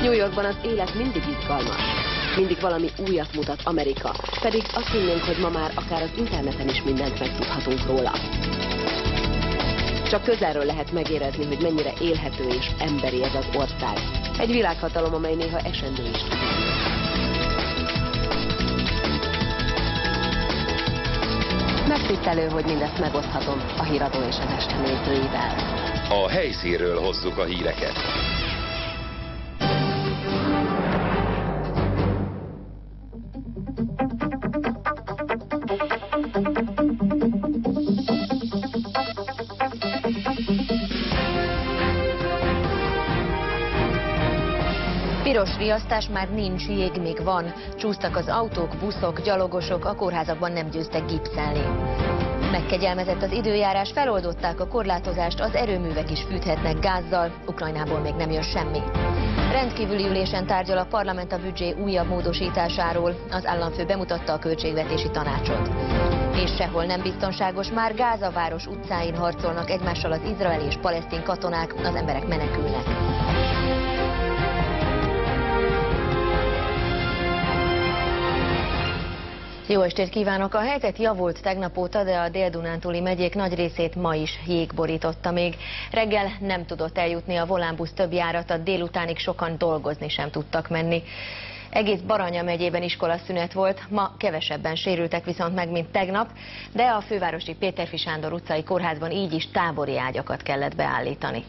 New Yorkban az élet mindig izgalmas. Mindig valami újat mutat Amerika, pedig azt hinnénk, hogy ma már akár az interneten is mindent megtudhatunk róla. Csak közelről lehet megérezni, hogy mennyire élhető és emberi ez az ország. Egy világhatalom, amely néha esendő is tud. Megtisztelő, hogy mindezt megoszthatom a Híradó és az Este nézőivel. A helyszínről hozzuk a híreket. Piros riasztás már nincs, jég még van. Csúsztak az autók, buszok, gyalogosok, a kórházakban nem győztek gipszelni. Megkegyelmezett az időjárás, feloldották a korlátozást, az erőművek is fűthetnek gázzal, Ukrajnából még nem jön semmi. Rendkívüli ülésen tárgyal a parlament a büdzsé újabb módosításáról, az államfő bemutatta a költségvetési tanácsot. És sehol nem biztonságos, már Gáza város utcáin harcolnak egymással az izraeli és palesztin katonák, az emberek menekülnek. Jó estét kívánok! A helyzet javult tegnap óta, de a Dél-Dunántúli megyék nagy részét ma is jég borította még. Reggel nem tudott eljutni a Volánbusz több járata, délutánig sokan dolgozni sem tudtak menni. Egész Baranya megyében iskolaszünet volt, ma kevesebben sérültek viszont meg, mint tegnap, de a fővárosi Péterfi Sándor utcai kórházban így is tábori ágyakat kellett beállítani.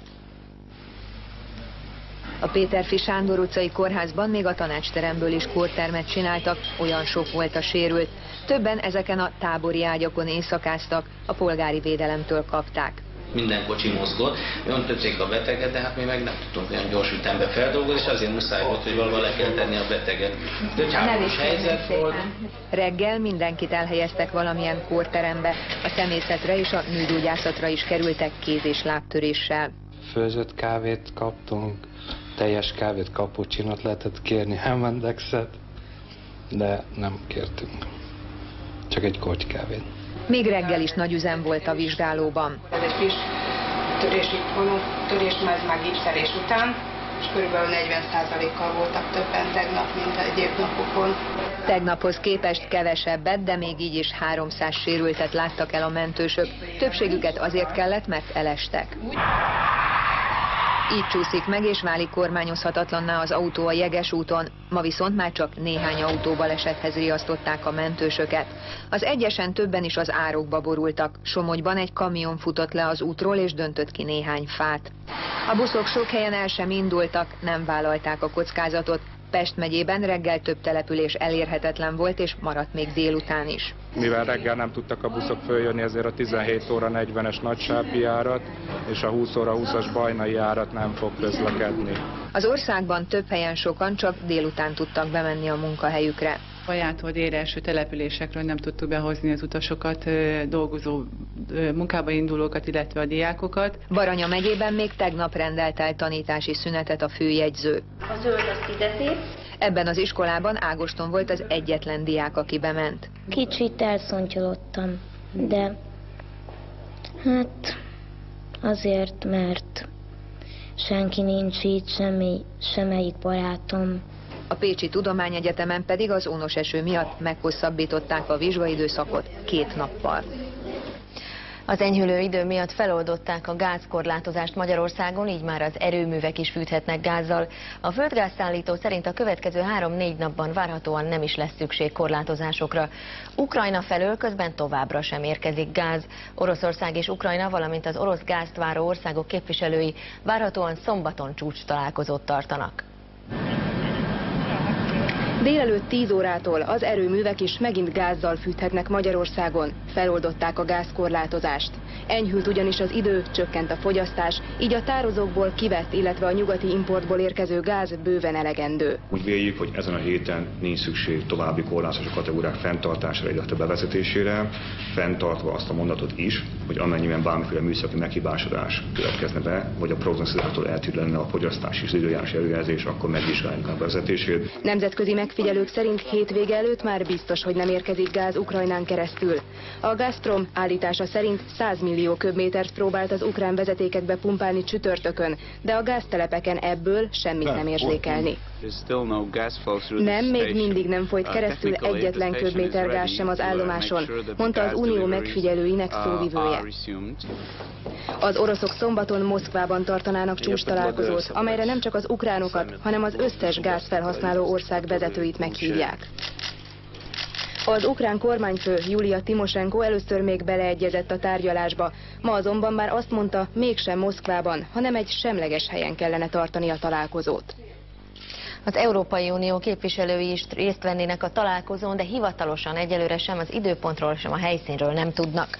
A Péterfi Sándor utcai kórházban még a tanácsteremből is kórtermet csináltak, olyan sok volt a sérült. Többen ezeken a tábori ágyakon éjszakáztak, a polgári védelemtől kapták. Minden kocsi mozgott, öntötték a beteget, de hát mi meg nem tudtunk olyan gyors ütembe feldolgozni, és azért muszáj volt, hogy valahol le kell tenni a beteget. De háborús helyzet volt. Reggel mindenkit elhelyeztek valamilyen kórterembe, a szemészetre és a nőgyógyászatra is kerültek kéz- és lábtöréssel. Főzött kávét kaptunk, teljes kávét, cappuccinot lehetett kérni, Hemendexet, de nem kértünk. Csak egy korty kávét. Még reggel is nagy üzem volt a vizsgálóban. Ez egy kis törés már gipszelés után, és körülbelül 40%-kal voltak többen tegnap, mint egyéb napokon. Tegnaphoz képest kevesebbet, de még így is 300 sérültet láttak el a mentősök. Többségüket azért kellett, mert elestek. Így csúszik meg és válik kormányozhatatlanná az autó a Jeges úton. Ma viszont már csak néhány autóbalesethez riasztották a mentősöket. Az egyesen többen is az árokba borultak. Somogyban egy kamion futott le az útról és döntött ki néhány fát. A buszok sok helyen el sem indultak, nem vállalták a kockázatot. Pest megyében reggel több település elérhetetlen volt, és maradt még délután is. Mivel reggel nem tudtak a buszok följönni, ezért a 17 óra 40-es Nagysápi járat és a 20 óra 20-as Bajnai járat nem fog közlekedni. Az országban több helyen sokan csak délután tudtak bemenni a munkahelyükre. Fajától délre eső településekről nem tudtuk behozni az utasokat, dolgozó munkába indulókat, illetve a diákokat. Baranya megyében még tegnap rendelt el tanítási szünetet a főjegyző. A zöld az fizetés. Ebben az iskolában Ágoston volt az egyetlen diák, aki bement. Kicsit elszontyolottam, de hát azért, mert senki nincs itt, semmelyik barátom. A Pécsi Tudományegyetemen pedig az ónos eső miatt meghosszabbították a vizsgaidőszakot 2 nappal. Az enyhülő idő miatt feloldották a gázkorlátozást Magyarországon, így már az erőművek is fűthetnek gázzal. A földgázszállító szerint a következő 3-4 napban várhatóan nem is lesz szükség korlátozásokra. Ukrajna felől közben továbbra sem érkezik gáz. Oroszország és Ukrajna, valamint az orosz gázt váró országok képviselői várhatóan szombaton csúcstalálkozót tartanak. Délelőtt 10 órától az erőművek is megint gázzal fűthetnek Magyarországon. Feloldották a gázkorlátozást. Enyhült ugyanis az idő, csökkent a fogyasztás, így a tározókból kivett, illetve a nyugati importból érkező gáz bőven elegendő. Úgy véljük, hogy ezen a héten nincs szükség további korlátozási kategóriák fenntartására, illetve bevezetésére, fenntartva azt a mondatot is, hogy amennyiben bármiféle műszaki meghibásodás következne be, vagy a prognosztizától eltérő lenne a fogyasztás és az időjárás előjelzés, akkor megvizsgáljuk a bevezetését. Nemzetközi megfigyelők szerint hétvége előtt már biztos, hogy nem érkezik gáz Ukrajnán keresztül. A Gazprom állítása szerint 100 millió köbmétert próbált az ukrán vezetékekbe pumpálni csütörtökön, de a gáztelepeken ebből semmit nem érzékelni. Nem, még mindig nem folyt keresztül egyetlen köbméter gáz sem az állomáson, mondta az Unió megfigyelőinek szóvivője. Az oroszok szombaton Moszkvában tartanának csúcstalálkozót, amelyre nem csak az ukránokat, hanem az összes gázfelhasználó ország vezetőit meghívják. Az ukrán kormányfő Julia Timosenko először még beleegyezett a tárgyalásba, ma azonban már azt mondta, mégsem Moszkvában, hanem egy semleges helyen kellene tartani a találkozót. Az Európai Unió képviselői is részt vennének a találkozón, de hivatalosan egyelőre sem az időpontról, sem a helyszínről nem tudnak.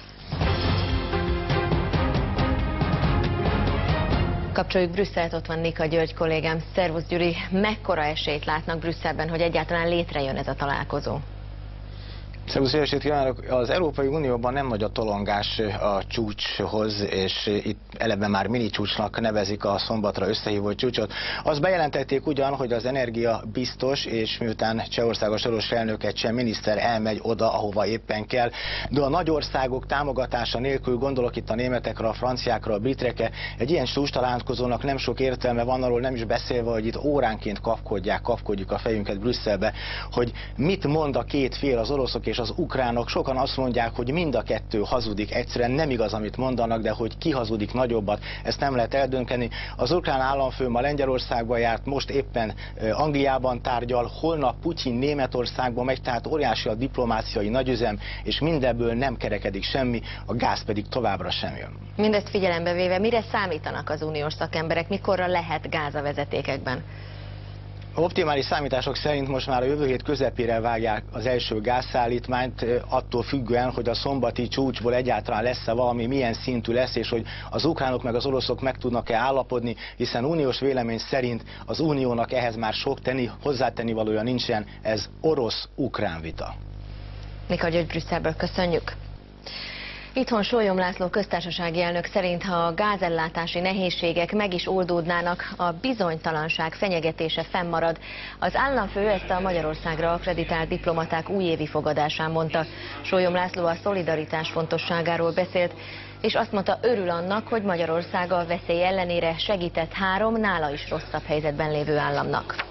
Kapcsoljuk Brüsszelt, ott van Nika György kollégám. Szervusz Gyuri, mekkora esélyt látnak Brüsszelben, hogy egyáltalán létrejön ez a találkozó? Szervusz, jó estét kívánok! Az Európai Unióban nem nagy a tolongás a csúcshoz, és itt eleve már mini csúcsnak nevezik a szombatra összehívott csúcsot. Azt bejelentették ugyan, hogy az energia biztos, és miután Csehország soros elnöke, cseh miniszter elmegy oda, ahova éppen kell, de a nagy országok támogatása nélkül, gondolok itt a németekre, a franciákra, a britekre, egy ilyen csúcstalálkozónak nem sok értelme van, arról nem is beszélve, hogy itt óránként kapkodjuk a fejünket Brüsszelbe, hogy mit mond a két fél, az oroszok és az ukránok. Sokan azt mondják, hogy mind a kettő hazudik, egyszerűen nem igaz, amit mondanak, de hogy ki hazudik nagyobbat, ezt nem lehet eldönteni. Az ukrán államfő ma Lengyelországba járt, most éppen Angliában tárgyal, holnap Putyin Németországba megy, tehát óriási a diplomáciai nagyüzem, és mindebből nem kerekedik semmi, a gáz pedig továbbra sem jön. Mindezt figyelembe véve, mire számítanak az uniós szakemberek, mikorra lehet gáz a vezetékekben? Optimális számítások szerint most már a jövő hét közepére vágják az első gázszállítmányt, attól függően, hogy a szombati csúcsból egyáltalán lesz-e valami, milyen szintű lesz, és hogy az ukránok meg az oroszok meg tudnak-e állapodni, hiszen uniós vélemény szerint az uniónak ehhez már sok hozzátennivalója nincsen, ez orosz-ukrán vita. Nika György, Brüsszelből köszönjük. Itthon Sólyom László köztársasági elnök szerint, ha a gázellátási nehézségek meg is oldódnának, a bizonytalanság fenyegetése fennmarad. Az államfő ezt a Magyarországra akkreditált diplomaták újévi fogadásán mondta. Sólyom László a szolidaritás fontosságáról beszélt, és azt mondta, örül annak, hogy Magyarország a veszély ellenére segített 3 nála is rosszabb helyzetben lévő államnak.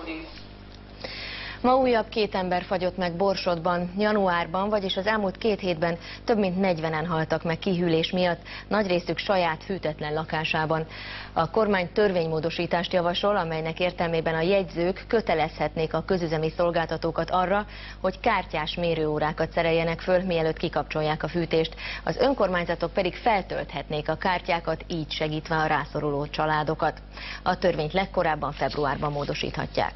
Ma újabb 2 ember fagyott meg Borsodban. Januárban, vagyis az elmúlt 2 hétben több mint 40-en haltak meg kihűlés miatt, nagy részük saját fűtetlen lakásában. A kormány törvénymódosítást javasol, amelynek értelmében a jegyzők kötelezhetnék a közüzemi szolgáltatókat arra, hogy kártyás mérőórákat szereljenek föl, mielőtt kikapcsolják a fűtést. Az önkormányzatok pedig feltölthetnék a kártyákat, így segítve a rászoruló családokat. A törvényt legkorábban februárban módosíthatják.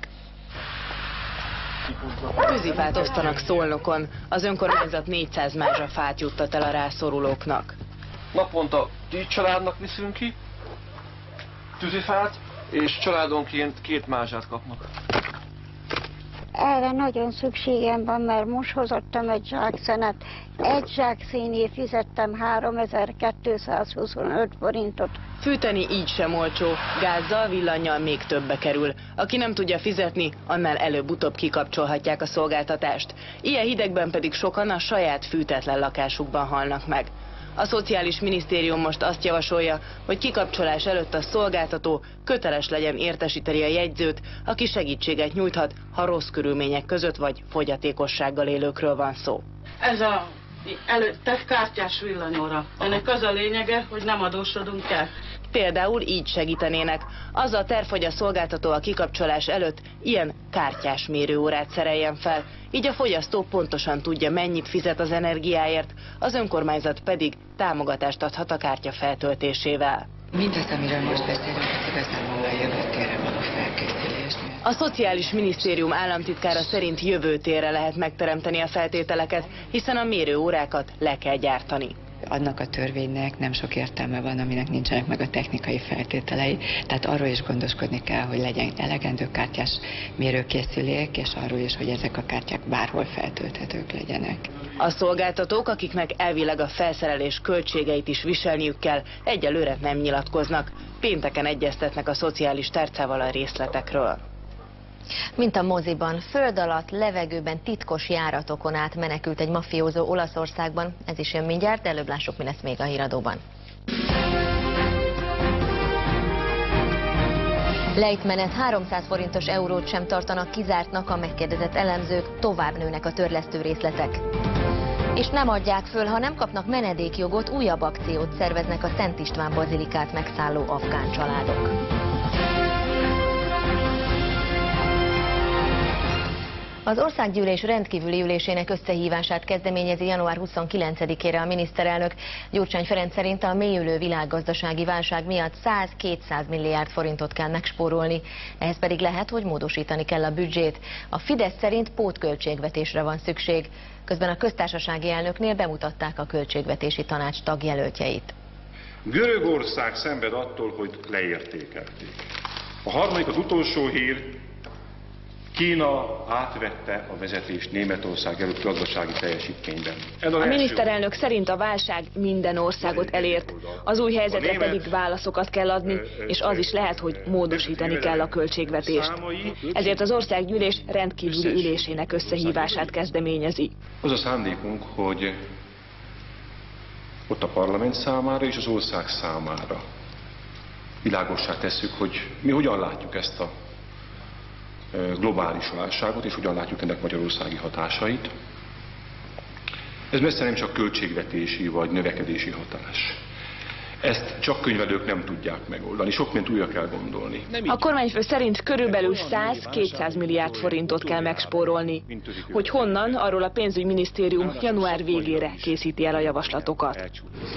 Tűzifát osztanak Szolnokon. Az önkormányzat 400 mázsa fát juttat el a rászorulóknak. Naponta 10 családnak viszünk ki tűzifát, és családonként 2 mázsát kapnak. Erre nagyon szükségem van, mert most hozottam egy zsákszenet. Egy zsákszínért fizettem 3225 forintot. Fűteni így sem olcsó, gázzal, villannyal még többe kerül. Aki nem tudja fizetni, annál előbb-utóbb kikapcsolhatják a szolgáltatást. Ilyen hidegben pedig sokan a saját fűtetlen lakásukban halnak meg. A Szociális Minisztérium most azt javasolja, hogy kikapcsolás előtt a szolgáltató köteles legyen értesíteni a jegyzőt, aki segítséget nyújthat, ha rossz körülmények között vagy fogyatékossággal élőkről van szó. Ez a előtte kártyás villanyóra. Ennek az a lényege, hogy nem adósodunk el. Például így segítenének. Az a terv, hogy a szolgáltató a kikapcsolás előtt ilyen kártyás mérőórát szereljen fel. Így a fogyasztó pontosan tudja, mennyit fizet az energiáért, az önkormányzat pedig támogatást adhat a kártya feltöltésével. Mindazt, amiről most beszélünk, az igazából a jövő térre való felkészülés. A Szociális Minisztérium államtitkára szerint jövő térre lehet megteremteni a feltételeket, hiszen a mérőórákat le kell gyártani. Annak a törvénynek nem sok értelme van, aminek nincsenek meg a technikai feltételei, tehát arról is gondoskodni kell, hogy legyen elegendő kártyás mérőkészülék, és arról is, hogy ezek a kártyák bárhol feltölthetők legyenek. A szolgáltatók, akiknek elvileg a felszerelés költségeit is viselniük kell, egyelőre nem nyilatkoznak. Pénteken egyeztetnek a szociális tárcával a részletekről. Mint a moziban, föld alatt, levegőben, titkos járatokon át menekült egy mafiózó Olaszországban. Ez is jön mindjárt, de előbb lássuk, mi lesz még a híradóban. Lejtmenet, 300 forintos eurót sem tartanak kizártnak, a megkérdezett elemzők, tovább nőnek a törlesztő részletek. És nem adják föl, ha nem kapnak menedékjogot, újabb akciót szerveznek a Szent István bazilikát megszálló afgán családok. Az országgyűlés rendkívüli ülésének összehívását kezdeményezi január 29-ére a miniszterelnök. Gyurcsány Ferenc szerint a mélyülő világgazdasági válság miatt 100-200 milliárd forintot kell megspórolni, ehhez pedig lehet, hogy módosítani kell a büdzsét. A Fidesz szerint pótköltségvetésre van szükség. Közben a köztársasági elnöknél bemutatták a költségvetési tanács tagjelöltjeit. Görögország szenved attól, hogy leértékelték. A harmadik, az utolsó hír, Kína átvette a vezetést Németország előtt gazdasági teljesítményben. A miniszterelnök szerint a válság minden országot elért, az új helyzetre pedig válaszokat kell adni, és az is lehet, hogy módosítani kell a költségvetést. Ezért az országgyűlés rendkívüli ülésének összehívását kezdeményezi. Az a szándékunk, hogy ott a parlament számára és az ország számára világossá tesszük, hogy mi hogyan látjuk ezt a globális válságot, és hogyan látjuk ennek magyarországi hatásait. Ez messze nem csak költségvetési vagy növekedési hatás. Ezt csak könyvelők nem tudják megoldani, sok mindent újra kell gondolni. A kormányfő szerint körülbelül 100-200 milliárd forintot kell megspórolni. Hogy honnan, arról a pénzügyminisztérium január végére készíti el a javaslatokat.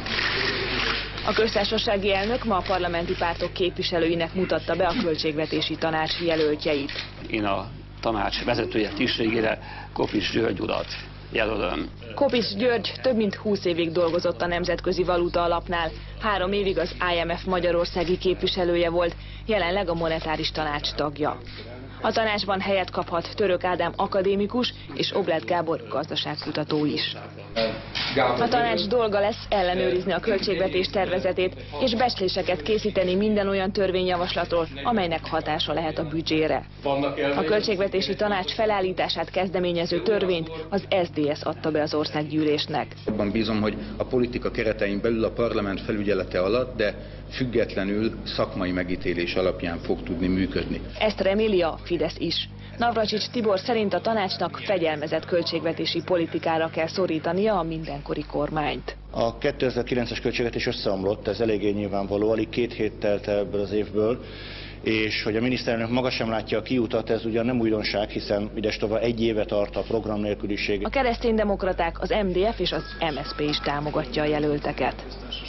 A köztársasági elnök ma a parlamenti pártok képviselőinek mutatta be a költségvetési tanács jelöltjeit. Én a tanács vezetője tisztségére Kopics György urat jelölöm. Kopics György több mint 20 évig dolgozott a Nemzetközi Valuta Alapnál, 3 évig az IMF magyarországi képviselője volt, jelenleg a monetáris tanács tagja. A tanácsban helyet kaphat Török Ádám akadémikus és Oblet Gábor gazdaságkutató is. A tanács dolga lesz ellenőrizni a költségvetés tervezetét és becsléseket készíteni minden olyan törvényjavaslatról, amelynek hatása lehet a büdzsére. A költségvetési tanács felállítását kezdeményező törvényt az SZDSZ adta be az országgyűlésnek. Abban bízom, hogy a politika keretein belül a parlament felügyelete alatt, de függetlenül szakmai megítélés alapján fog tudni működni. Ezt reméli a Fidesz is. Navracsics Tibor szerint a tanácsnak fegyelmezett költségvetési politikára kell szorítania a mindenkori kormányt. A 2009-es költségvetés összeomlott, ez eléggé nyilvánvaló, alig 2 hét telt el ebből az évből, és hogy a miniszterelnök maga sem látja a kiutat, ez ugyan nem újdonság, hiszen idestova 1 éve tart a program nélküliség. A kereszténydemokraták, az MDF és az MSZP is támogatja a jelölteket.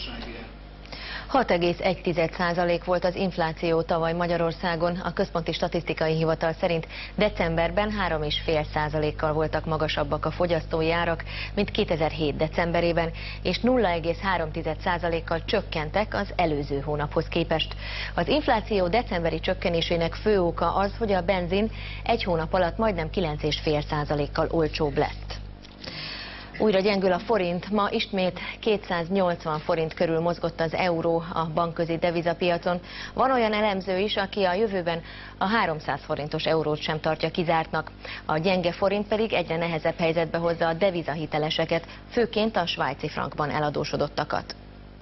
6,1% volt az infláció tavaly Magyarországon. A Központi Statisztikai Hivatal szerint decemberben 3,5%-kal voltak magasabbak a fogyasztói árak, mint 2007 decemberében, és 0,3%-kal csökkentek az előző hónaphoz képest. Az infláció decemberi csökkenésének fő oka az, hogy a benzin 1 hónap alatt majdnem 9,5%-kal olcsóbb lett. Újra gyengül a forint, ma ismét 280 forint körül mozgott az euró a bankközi devizapiacon. Van olyan elemző is, aki a jövőben a 300 forintos eurót sem tartja kizártnak. A gyenge forint pedig egyre nehezebb helyzetbe hozza a devizahiteleseket, főként a svájci frankban eladósodottakat.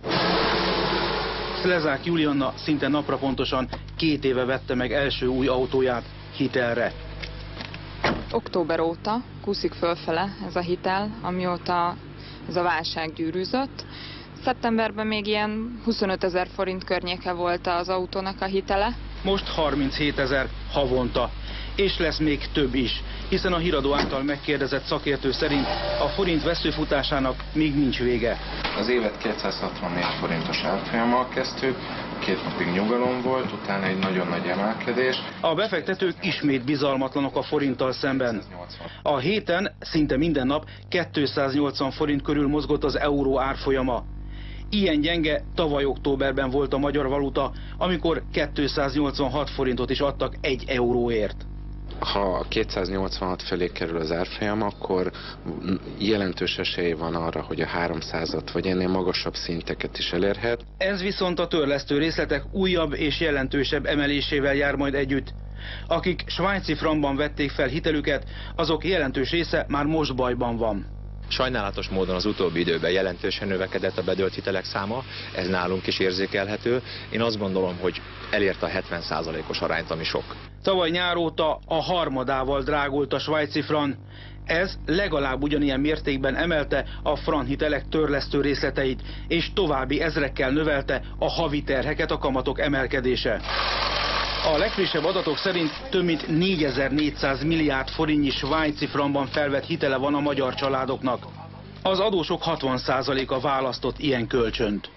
Szlezák Julianna szinte napra pontosan 2 éve vette meg első új autóját hitelre. Október óta kúszik fölfele ez a hitel, amióta ez a válság gyűrűzött. Szeptemberben még ilyen 25 000 forint környéke volt az autónak a hitele. Most 37 000 havonta, és lesz még több is, hiszen a híradó által megkérdezett szakértő szerint a forint veszőfutásának még nincs vége. Az évet 264 forintos árfolyammal kezdtük, 2 napig nyugalom volt, utána egy nagyon nagy emelkedés. A befektetők ismét bizalmatlanok a forinttal szemben. A héten szinte minden nap 280 forint körül mozgott az euró árfolyama. Ilyen gyenge tavaly októberben volt a magyar valuta, amikor 286 forintot is adtak 1 euróért. Ha 286 felé kerül az árfolyam, akkor jelentős esély van arra, hogy a 300-at vagy ennél magasabb szinteket is elérhet. Ez viszont a törlesztő részletek újabb és jelentősebb emelésével jár majd együtt. Akik svájci frankban vették fel hitelüket, azok jelentős része már most bajban van. Sajnálatos módon az utóbbi időben jelentősen növekedett a bedölt hitelek száma, ez nálunk is érzékelhető. Én azt gondolom, hogy elérte a 70%-os arányt, ami sok. Tavaly nyár óta a harmadával drágult a svájci frank. Ez legalább ugyanilyen mértékben emelte a frank hitelek törlesztő részleteit, és további ezrekkel növelte a havi terheket a kamatok emelkedése. A legfrissebb adatok szerint több mint 4400 milliárd forintnyi svájci frankban felvett hitele van a magyar családoknak. Az adósok 60%-a választott ilyen kölcsönt.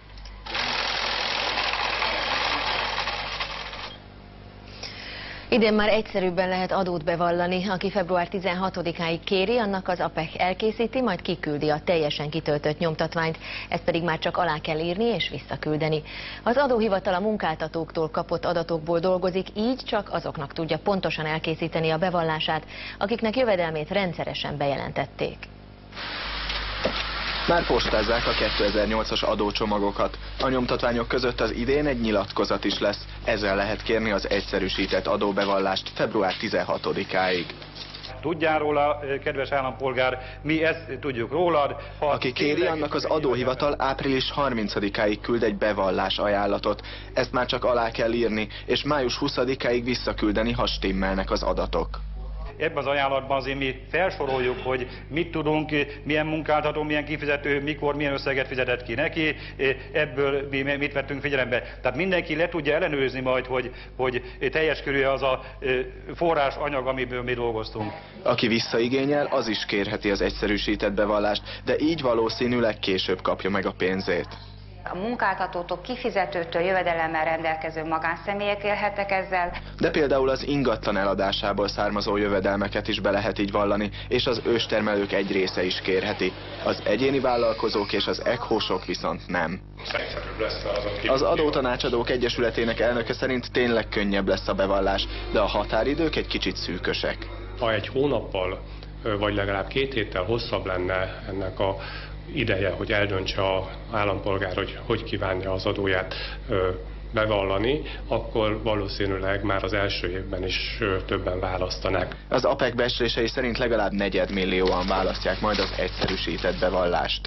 Idén már egyszerűbben lehet adót bevallani. Aki február 16-áig kéri, annak az APEC elkészíti, majd kiküldi a teljesen kitöltött nyomtatványt. Ezt pedig már csak alá kell írni és visszaküldeni. Az adóhivatal a munkáltatóktól kapott adatokból dolgozik, így csak azoknak tudja pontosan elkészíteni a bevallását, akiknek jövedelmét rendszeresen bejelentették. Már postázzák a 2008-as adócsomagokat. A nyomtatványok között az idén egy nyilatkozat is lesz. Ezzel lehet kérni az egyszerűsített adóbevallást február 16-áig. Tudjál róla, kedves állampolgár, mi ezt tudjuk rólad. Aki kéri, annak az adóhivatal április 30-áig küld egy bevallás ajánlatot. Ezt már csak alá kell írni, és május 20-áig visszaküldeni, ha stimmelnek az adatok. Ebben az ajánlatban azért mi felsoroljuk, hogy mit tudunk, milyen munkáltató, milyen kifizető, mikor, milyen összeget fizetett ki neki, ebből mi mit vettünk figyelembe. Tehát mindenki le tudja ellenőrizni majd, hogy teljes körű az a forrás anyag, amiből mi dolgoztunk. Aki visszaigényel, az is kérheti az egyszerűsített bevallást, de így valószínűleg később kapja meg a pénzét. A munkáltatótól, kifizetőtől jövedelemmel rendelkező magánszemélyek élhetnek ezzel. De például az ingatlan eladásából származó jövedelmeket is be lehet így vallani, és az őstermelők egy része is kérheti. Az egyéni vállalkozók és az EKHO-sok viszont nem. Az Adótanácsadók Egyesületének elnöke szerint tényleg könnyebb lesz a bevallás, de a határidők egy kicsit szűkösek. Ha egy hónappal, vagy legalább 2 héttel hosszabb lenne ennek a ideje, hogy eldöntse az állampolgár, hogy kívánja az adóját bevallani, akkor valószínűleg már az első évben is többen választanák. Az APEC becslései szerint legalább 4 millióan választják majd az egyszerűsített bevallást.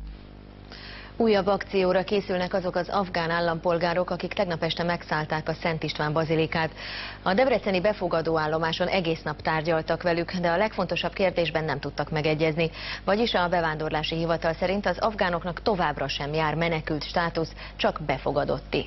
Újabb akcióra készülnek azok az afgán állampolgárok, akik tegnap este megszállták a Szent István bazilikát. A debreceni befogadóállomáson egész nap tárgyaltak velük, de a legfontosabb kérdésben nem tudtak megegyezni. Vagyis a bevándorlási hivatal szerint az afgánoknak továbbra sem jár menekült státusz, csak befogadotti.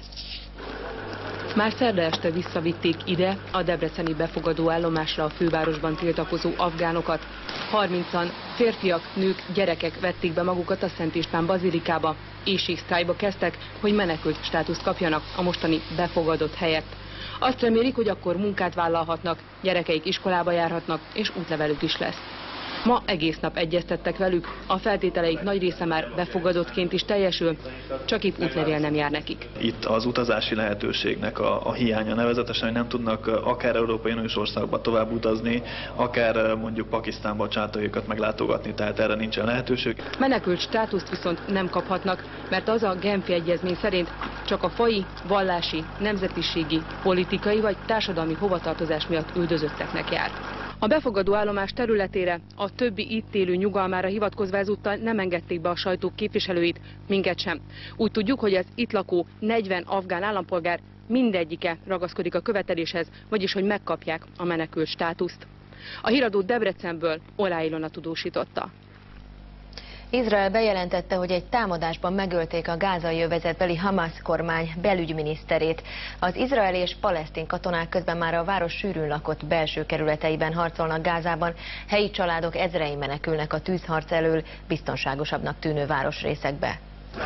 Már szerda este visszavitték ide a debreceni befogadóállomásra a fővárosban tiltakozó afgánokat. 30-an, férfiak, nők, gyerekek vették be magukat a Szent István bazilikába. Éhségsztrájkba kezdtek, hogy menekült státuszt kapjanak a mostani befogadott helyett. Azt remélik, hogy akkor munkát vállalhatnak, gyerekeik iskolába járhatnak, és útlevelük is lesz. Ma egész nap egyeztettek velük, a feltételeik nagy része már befogadottként is teljesül, csak épp útlevél nem jár nekik. Itt az utazási lehetőségnek a hiánya, nevezetesen, hogy nem tudnak akár Európai Uniós országba tovább utazni, akár mondjuk Pakisztánba a családtagjukat meglátogatni, tehát erre nincsen lehetőség. Menekült státuszt viszont nem kaphatnak, mert az a Genfi egyezmény szerint csak a faji, vallási, nemzetiségi, politikai vagy társadalmi hovatartozás miatt üldözötteknek jár. A befogadóállomás területére a többi itt élő nyugalmára hivatkozva ezúttal nem engedték be a sajtó képviselőit, minket sem. Úgy tudjuk, hogy az itt lakó 40 afgán állampolgár mindegyike ragaszkodik a követeléshez, vagyis hogy megkapják a menekült státuszt. A híradót Debrecenből Olá Ilona tudósította. Izrael bejelentette, hogy egy támadásban megölték a gázai övezetbeli Hamas kormány belügyminiszterét. Az izraeli és palesztin katonák közben már a város sűrűn lakott belső kerületeiben harcolnak Gázában. Helyi családok ezrei menekülnek a tűzharc elől biztonságosabbnak tűnő városrészekbe.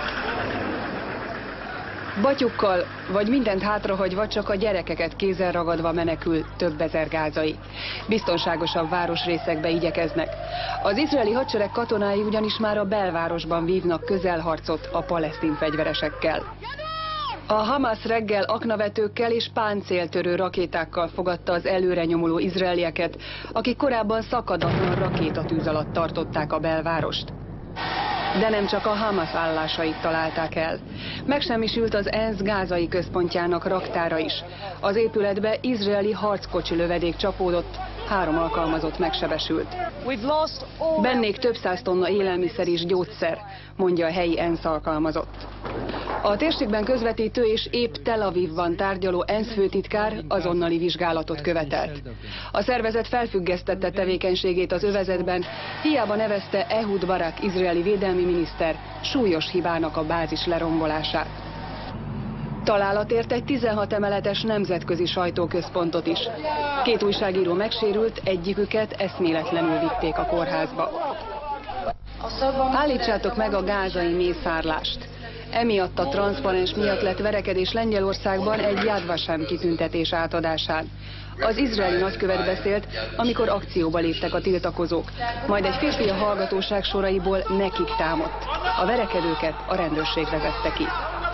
Batyukkal vagy mindent hátrahagyva csak a gyerekeket kézzel ragadva menekül több ezer gázai. Biztonságosabb városrészekbe igyekeznek. Az izraeli hadsereg katonái ugyanis már a belvárosban vívnak közelharcot a palesztin fegyveresekkel. A Hamas reggel aknavetőkkel és páncéltörő rakétákkal fogadta az előre nyomuló izraelieket, akik korábban szakadatlan rakétatűz alatt tartották a belvárost. De nem csak a Hamas állásait találták el. Megsemmisült az ENSZ gázai központjának raktára is. Az épületbe izraeli harckocsi lövedék csapódott, 3 alkalmazott megsebesült. Bennék több 100 tonna élelmiszer és gyógyszer, mondja a helyi ENSZ alkalmazott. A térségben közvetítő és épp Tel Avivban tárgyaló ENSZ főtitkár azonnali vizsgálatot követelt. A szervezet felfüggesztette tevékenységét az övezetben, hiába nevezte Ehud Barak izraeli védelmi miniszter súlyos hibának a bázis lerombolását. Találat ért egy 16 emeletes nemzetközi sajtóközpontot is. 2 újságíró megsérült, egyiküket eszméletlenül vitték a kórházba. Állítsátok meg a gázai mészárlást. Emiatt a transzparens miatt lett verekedés Lengyelországban egy Yad Vashem kitüntetés átadásán. Az izraeli nagykövet beszélt, amikor akcióba léptek a tiltakozók, majd egy férfi a hallgatóság soraiból nekik támadt. A verekedőket a rendőrség vezette ki.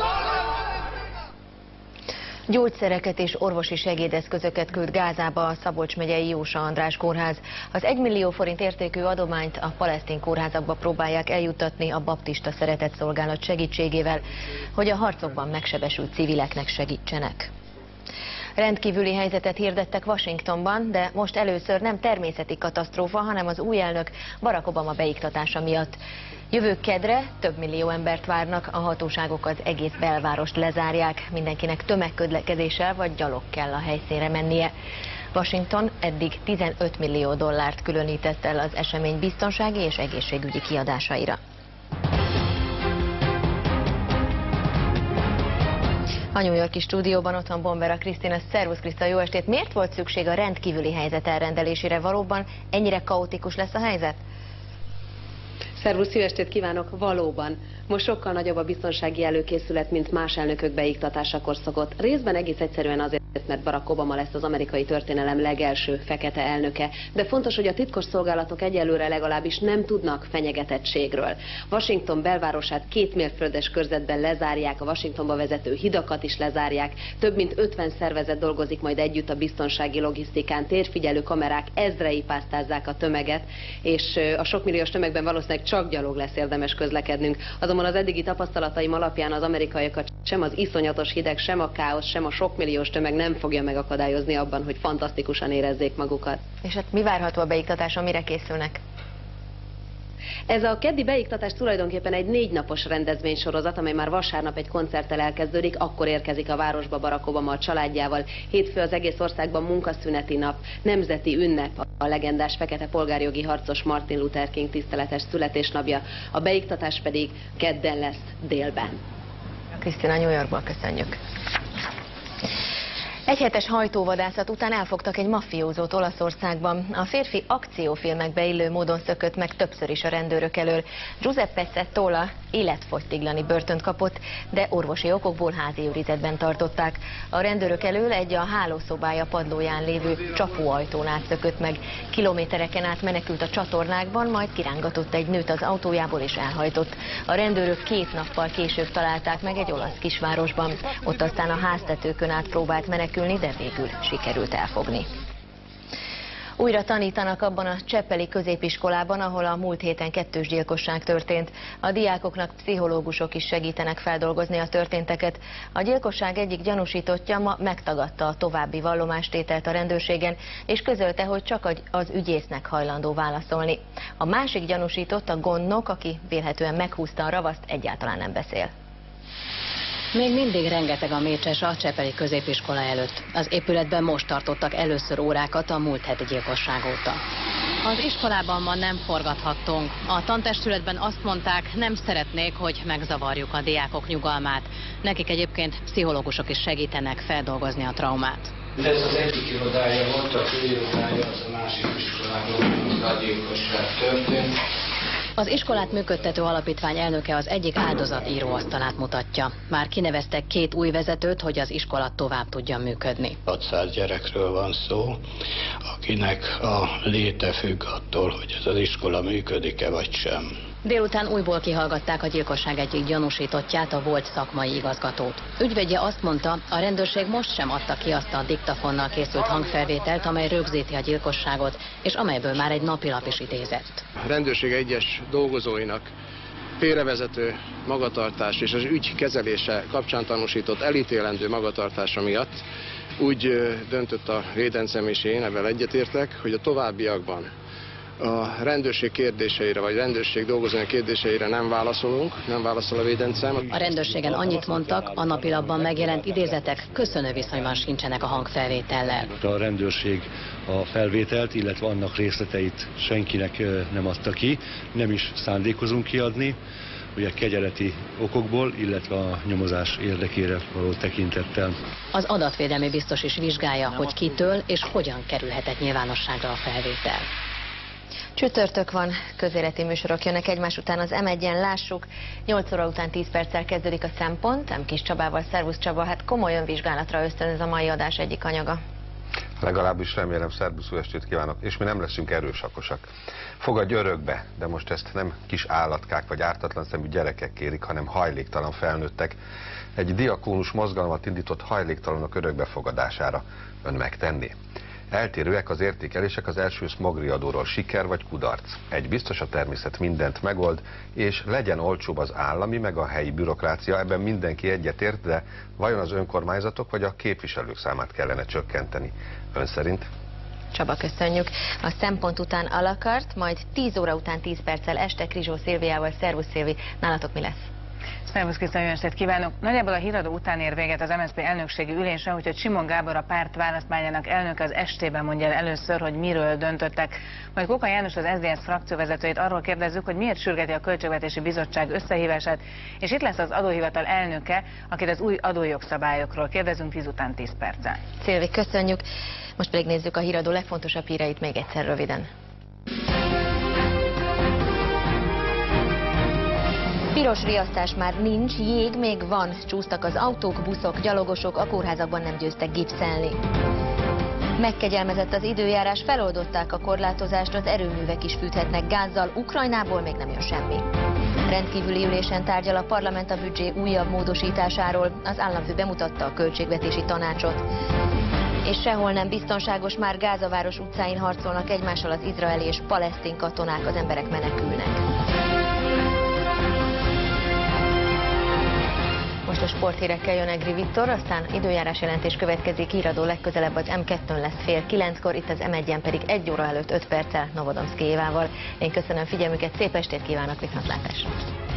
Gyógyszereket és orvosi segédeszközöket küld Gázába a Szabolcs megyei Jósa András kórház. Az 1 millió forint értékű adományt a palesztin kórházakba próbálják eljuttatni a baptista szeretetszolgálat segítségével, hogy a harcokban megsebesült civileknek segítsenek. Rendkívüli helyzetet hirdettek Washingtonban, de most először nem természeti katasztrófa, hanem az új elnök Barack Obama beiktatása miatt. Jövő kedre több millió embert várnak, a hatóságok az egész belvárost lezárják, mindenkinek tömegközlekedéssel vagy gyalog kell a helyszínre mennie. Washington eddig 15 millió dollárt különített el az esemény biztonsági és egészségügyi kiadásaira. A New York-i stúdióban ott van Bombera Krisztina. Szervusz Krisztina, jó estét! Miért volt szükség a rendkívüli helyzet elrendelésére? Valóban ennyire kaotikus lesz a helyzet? Szervusz, jó estét kívánok! Valóban. Most sokkal nagyobb a biztonsági előkészület, mint más elnökök beiktatásakor szokott. Részben egész egyszerűen azért, mert Barack Obama lesz az amerikai történelem legelső fekete elnöke. De fontos, hogy a titkosszolgálatok egyelőre legalábbis nem tudnak fenyegetettségről. Washington belvárosát 2 mérföldes körzetben lezárják, a Washingtonba vezető hidakat is lezárják. Több mint 50 szervezet dolgozik majd együtt a biztonsági logisztikán. Térfigyelő kamerák ezrei pásztázzák a tömeget, és a sokmilliós tömegben valószínűleg csak gyalog lesz érdemes közlekednünk. Azonban az eddigi tapasztalataim alapján az amerikaiakat sem az iszonyatos hideg, sem a káosz, sem a sokmilliós tömeg nem fogja megakadályozni abban, hogy fantasztikusan érezzék magukat. És hát mi várható a beiktatáson, mire készülnek? Ez a keddi beiktatás tulajdonképpen egy 4 napos rendezvénysorozat, amely már vasárnap egy koncerttel elkezdődik, akkor érkezik a városba Barack Obama a családjával. Hétfő az egész országban munkaszüneti nap, nemzeti ünnep, a legendás fekete polgárjogi harcos Martin Luther King tiszteletes születésnapja, a beiktatás pedig kedden lesz délben. Krisztina, New Yorkból köszönjük. Egyhetes hajtóvadászat után elfogtak egy maffiózót Olaszországban. A férfi akciófilmekbe illő módon szökött meg többször is a rendőrök elől. Giuseppe Settola életfogytiglani börtönt kapott, de orvosi okokból házi őrizetben tartották. A rendőrök elől egy a hálószobája padlóján lévő csapóajtón át szökött meg. Kilométereken át menekült a csatornákban, majd kirángatott egy nőt az autójából és elhajtott. A rendőrök 2 nappal később találták meg egy olasz kisvárosban. Ott aztán a háztetőkön át próbált menekülni, de végül sikerült elfogni. Újra tanítanak abban a cseppeli középiskolában, ahol a múlt héten 2 gyilkosság történt. A diákoknak pszichológusok is segítenek feldolgozni a történteket. A gyilkosság egyik gyanúsítottja ma megtagadta a további vallomástételt a rendőrségen, és közölte, hogy csak az ügyésznek hajlandó válaszolni. A másik gyanúsított, a gondnok, aki vélhetően meghúzta a ravaszt, egyáltalán nem beszél. Még mindig rengeteg a mécses a cseppeli középiskola előtt. Az épületben most tartottak először órákat a múlt heti gyilkosság óta. Az iskolában ma nem forgathattunk. A tantestületben azt mondták, nem szeretnék, hogy megzavarjuk a diákok nyugalmát. Nekik egyébként pszichológusok is segítenek feldolgozni a traumát. Ez az egyik irodája volt, a főirodája, az a másik iskolában, a gyilkosság történt. Az iskolát működtető alapítvány elnöke az egyik áldozat íróasztalát mutatja. Már kineveztek 2 új vezetőt, hogy az iskola tovább tudjon működni. 600 gyerekről van szó, akinek a léte függ attól, hogy ez az iskola működik-e vagy sem. Délután újból kihallgatták a gyilkosság egyik gyanúsítottját, a volt szakmai igazgatót. Ügyvédje azt mondta, a rendőrség most sem adta ki azt a diktafonnal készült hangfelvételt, amely rögzíti a gyilkosságot, és amelyből már egy napilap is idézett. A rendőrség egyes dolgozóinak félrevezető magatartás és az ügy kezelése kapcsán tanúsított elítélendő magatartása miatt úgy döntött a védencem és én, ebben egyetértek, hogy a továbbiakban a rendőrség kérdéseire, vagy rendőrség dolgozóinak kérdéseire nem válaszolunk, nem válaszol a védencem. A rendőrségen annyit mondtak, a napilapban megjelent idézetek köszönő viszonyban sincsenek a hangfelvétellel. A rendőrség a felvételt, illetve annak részleteit senkinek nem adta ki, nem is szándékozunk kiadni, ugye kegyeleti okokból, illetve a nyomozás érdekére való tekintettel. Az adatvédelmi biztos is vizsgálja, hogy kitől és hogyan kerülhetett nyilvánosságra a felvétel. Csütörtök van, közéleti műsorok jönnek egymás után az M1-en, lássuk. 8 óra után 10 perccel kezdődik a Szempont, M. Kis Csabával. Szervusz Csaba, hát komoly önvizsgálatra ösztönöz a mai adás egyik anyaga. Legalábbis remélem, szervusz, jó estét kívánok, és mi nem leszünk erőszakosak. Fogadj örökbe, de most ezt nem kis állatkák vagy ártatlan szemű gyerekek kérik, hanem hajléktalan felnőttek. Egy diakónus mozgalmat indított hajléktalanok örökbefogadására. Ön megtenni? Eltérőek az értékelések az első szmogriadóról, siker vagy kudarc. Egy biztos, a természet mindent megold, és legyen olcsóbb az állami meg a helyi bürokrácia, ebben mindenki egyetért, de vajon az önkormányzatok vagy a képviselők számát kellene csökkenteni? Ön szerint? Csaba, köszönjük. A Szempont után à la carte, majd 10 óra után 10 perccel este Krizsó Szilviával. Szervusz Szilvi, nálatok mi lesz? Szervusz Krisztina, jó estét kívánok! Nagyjából a híradó után ér véget az MSZP elnökségi ülése, úgyhogy Simon Gábor, a párt választmányának elnöke az estében mondja el először, hogy miről döntöttek. Majd Kóka János, az SZDSZ frakcióvezetőjét arról kérdezzük, hogy miért sürgeti a Költségvetési Bizottság összehívását, és itt lesz az adóhivatal elnöke, akit az új adójogszabályokról kérdezünk 10 után 10 perccel. Szilvi, köszönjük! Most pedig nézzük a híradó legfontosabb híreit még egyszer röviden. Piros riasztás már nincs, jég még van. Csúsztak az autók, buszok, gyalogosok, a kórházakban nem győztek gipszelni. Megkegyelmezett az időjárás, feloldották a korlátozást, az erőművek is fűthetnek gázzal, Ukrajnából még nem jön semmi. Rendkívüli ülésen tárgyal a parlament a büdzsé újabb módosításáról, az államfő bemutatta a költségvetési tanácsot. És sehol nem biztonságos, már Gázaváros utcáin harcolnak egymással az izraeli és palesztin katonák, az emberek menekülnek. Most a sporthírekkel jön Egri Viktor, aztán időjárás jelentés következik, híradó legközelebb az M2-n lesz fél 9-kor, itt az M1-en pedig 1 óra előtt 5 perccel Novodomszki Évával. Én köszönöm figyelmüket, szép estét kívánok, viszontlátásra!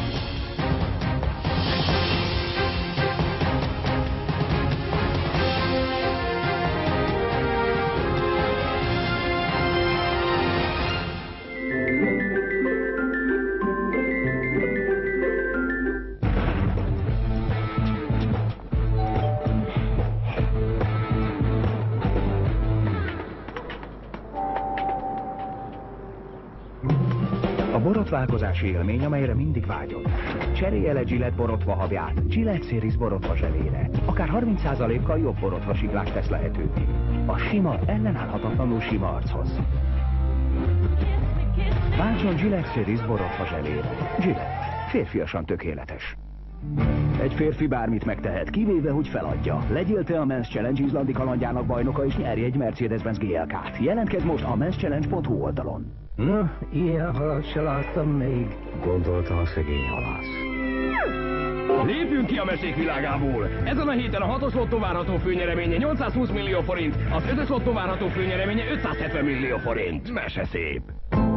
A borotválkozási élmény, amelyre mindig vágyott. Cserélje le Gillette borotva habját Gillette Series borotva zselére. Akár 30%-kal jobb borotva siklást tesz lehetővé. A sima, ellenállhatatlanul sima archoz. Váltson Gillette Series borotva zselére. Gillette. Férfiasan tökéletes. Egy férfi bármit megtehet, kivéve, hogy feladja. Legyél te a Men's Challenge izlandi kalandjának bajnoka, és nyerj egy Mercedes-Benz GLK-t. Jelentkezz most a menschchallenge.hu oldalon. Na, ilyen halat se láttam még, gondolta a szegény halász. Lépjünk ki a mesék világából! Ezen a héten a 6-os lottó várható főnyereménye 820 millió forint, az 5-ös lottó várható főnyereménye 570 millió forint. Mese szép!